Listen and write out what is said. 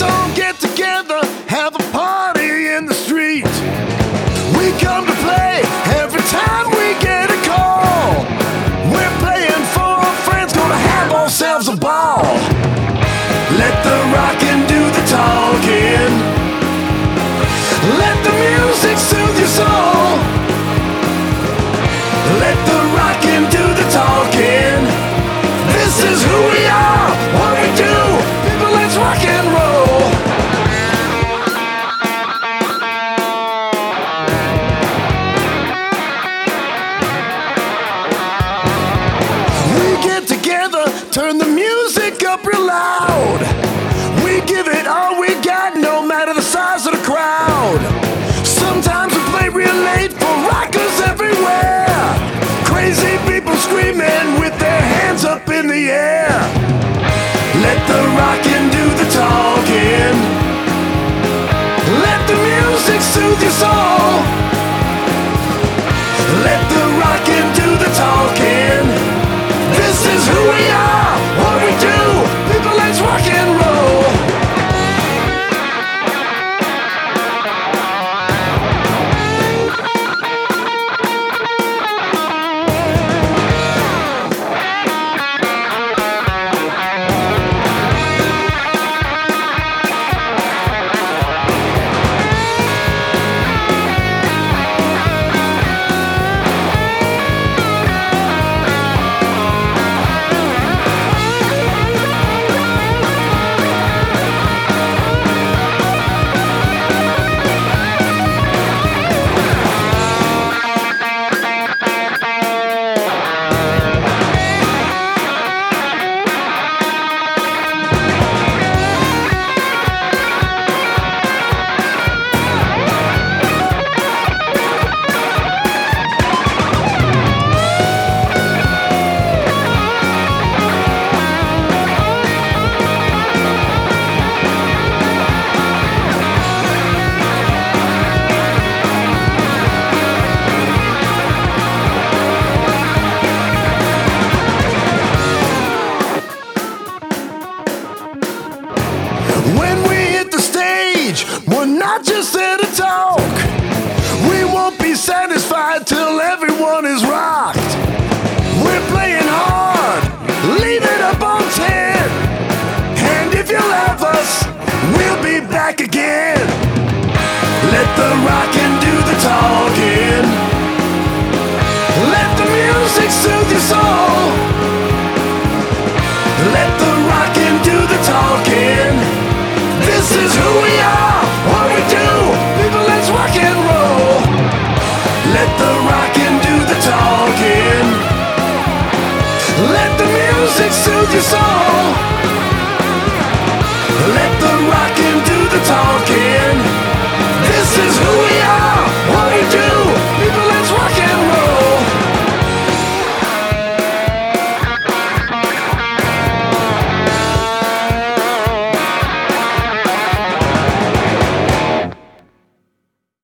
all get together, have a party in the street. We come to play every time we get a call. We're playing for our friends, gonna have ourselves a ball. Let the rockin' do the talking. Let the music soothe your soul. Let the rockin' do the talking. This is who we are, what we do. People, let's rock and roll. We get together, turn the music up real loud. We give it all we got, no matter the size of the crowd. Sometimes we play real late for rockers everywhere. Crazy people screaming with their hands up in the air. Let the rockin' do the talking. Let the music soothe your soul. Let the rockin' do the talking. This is who we are, what we do. People, let's rock and roll. When we hit the stage, we're not just there to talk. We won't be satisfied till everyone is rocked. We're playing hard, leave it up on 10. And if you love us, we'll be back again. Let the rockin' do the talking. Let the music soothe your soul. Let the rockin' do the talking. This is who we are, what we do. People, let's rock and roll. Let the rockin' do the talking. Let the music soothe your soul.